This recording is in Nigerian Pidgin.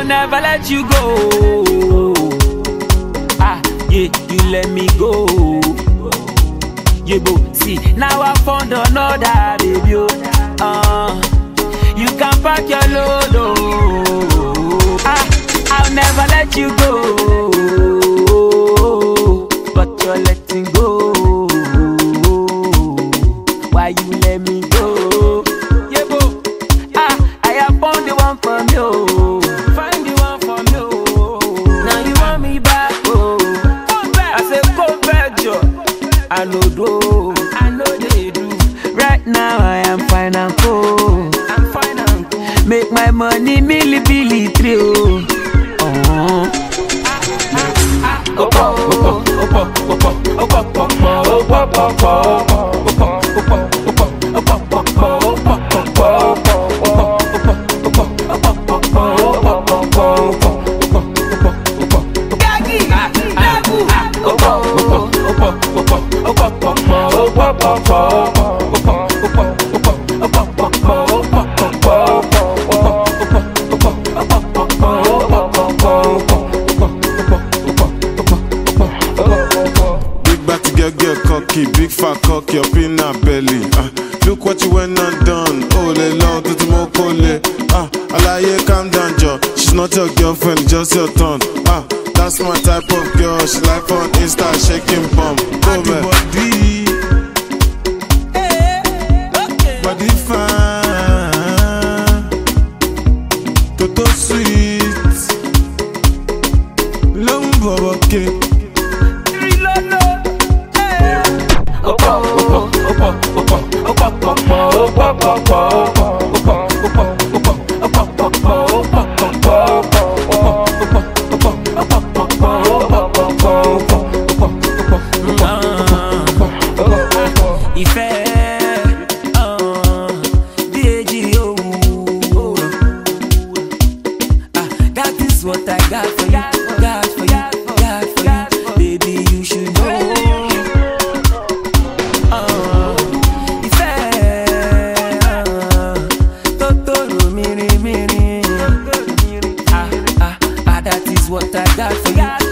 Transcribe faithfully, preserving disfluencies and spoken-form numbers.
never let you go. Ah, yeah, you let me go. Yeah, bo, see, now I found another baby. Uh, you can pack your load. Oh. Ah, I'll never let you go. But you're letting go. Why you let me go? Yeah, bo, ah, I have found the one from you. Find the one from you. Now you want me back, oh. Come back. I say go back, Joe. I know do, I know they do. Right now I am fine and cool. I'm fine and cool. Make my money milli billy trio. Oh. Opo, opo, opo, opo, opo, opo, opo, opo, big fat cocky up in her belly. Uh, look what you went and done. Oh, le long to the mokole. Ah, Alaye, calm down, Joe. She's not your girlfriend, just your turn. Ah, that's my type of girl. She like on Insta shaking bum. Go man. Body, body fine, toto sweet, lumbo okay. What I got for you, got for you, got for you, baby, you should know. Uh, if I, uh, Totoro miri miri, ah ah ah, that is what I got for you.